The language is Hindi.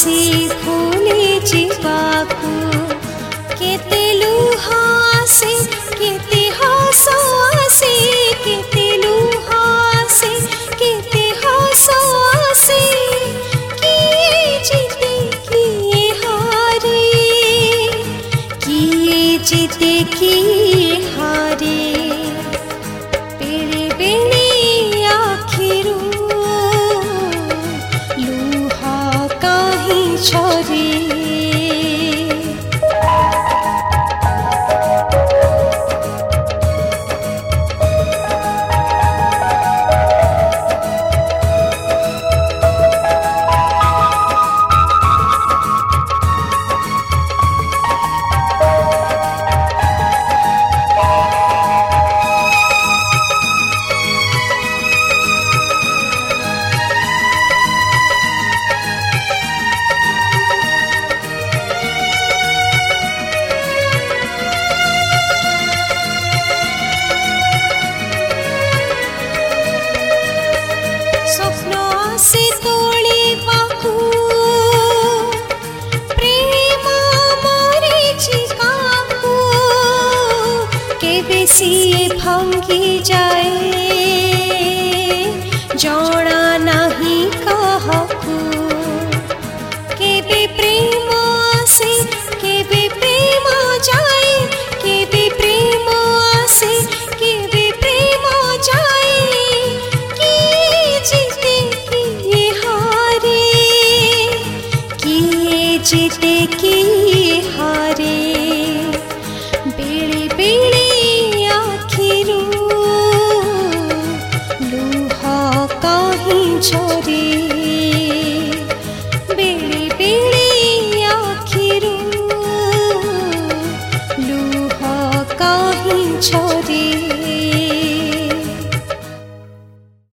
आसी भूली जीवाकू केते लुह आसे केते हस आसे केते लुह आसे केते हस आसे किए जीते किए हारे किए जीते किए हारे बेले बेले आखिरू लुह काहे झरे स्वप्न आसे तोड़िबाकू प्रेम मरीचिकाकू केबे सिए भांगी जाए जणा नाही काहाकू केबे प्रेम आसे केबे प्रेम जाए केबे प्रेम आसे केबे प्रेम जाए जीते किए हारे किए जीते किए हारे बेले बेले आखिरू लुह काहे झरे बेले बेले आखिरू लुह काहे झरे।